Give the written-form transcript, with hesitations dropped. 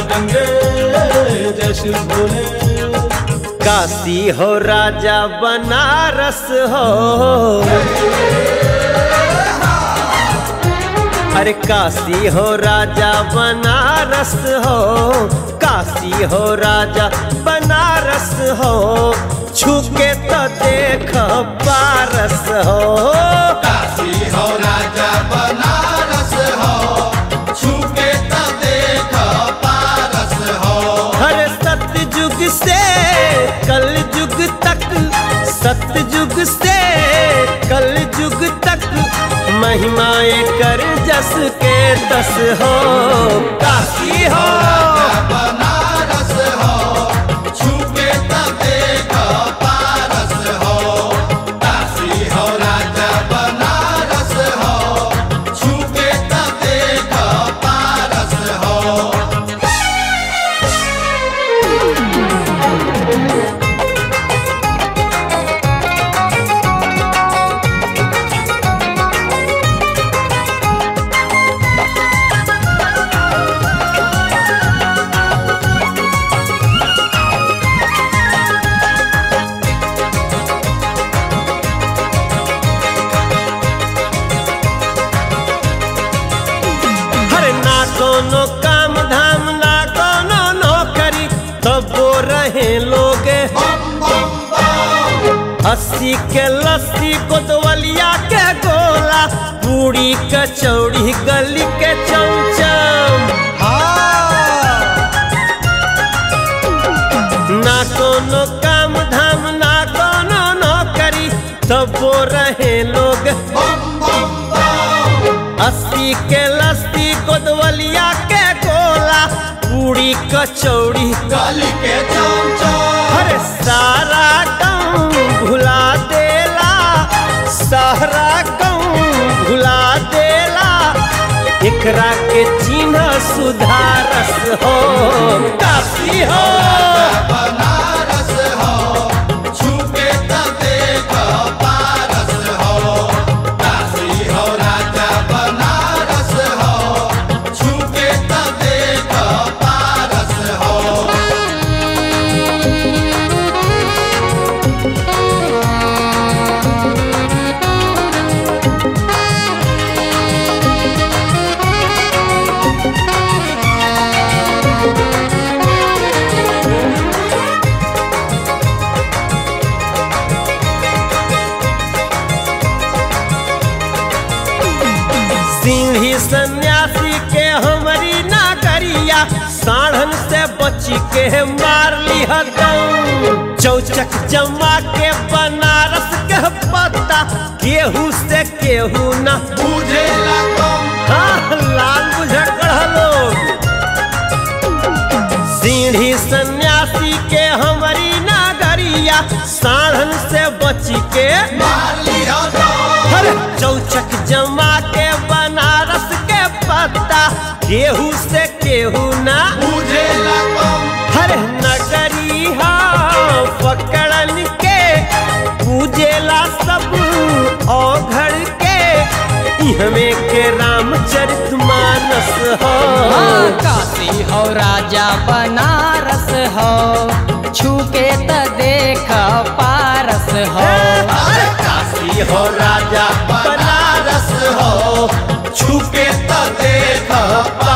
गंगे जय शिव भोले। काशी हो राजा बनारस हो, अरे काशी हो राजा बनारस हो, काशी हो राजा बनारस हो, छूके तो देख पारस हो। काशी हो राजा बनारस हो, छूके तो देख पारस हो। हर सतयुग से कल युग तक, सतयुग से कल युग तक, महिमाएं कर जस के दस हो। काशी हो बनारस हो, छूके तो देख पारस हो। काशी हो राजा बनारस हो, छूके तो देख पारस हो। कोनो काम धाम ना कोनो नौकरी, तब वो रहे लोग 80 के लस्सी कोतवलिया के गोला, पूरी कचौड़ी गली के चमचम। ना कोनो काम धाम ना कोनो नौकरी, तब वो रहे लोग 80 के लस्सी कोतवलिया के गोला, पूरी कचौड़ी गली के चमचम। अरे सारा गाँव भुला देला, सारा गाँव भुला देला, एकरा के चिन्ह सुधारस हो। काशी हो बनारस हो, छूके तो देख पारस हो। काशी हो राजा बनारस हो, छूके तो देख पारस हो। सीढ़ी सन्यासी के हमारी नागरिया, साढ़न से बची के मार ली हदम। चौचक जमा के बनारस के पत्ता, केहू से केहू ना बुझे लगम। हाँ, लाल बुझे लोग। सीढ़ी सन्यासी के हमारी नागरिया, साढ़न से बची के मार ली हदम। चौचक जमा के बनारस के पत्ता, केहू से केहू ना बुझे लगम। हर नगरी हा पकड़न के, पूजेला सब औघड़ के, हमें के रामचरितमानस हो। काशी हो राजा बनारस हो, छूके त देख पारस हो। काशी हो राजा बनारस हो, छूके तो देख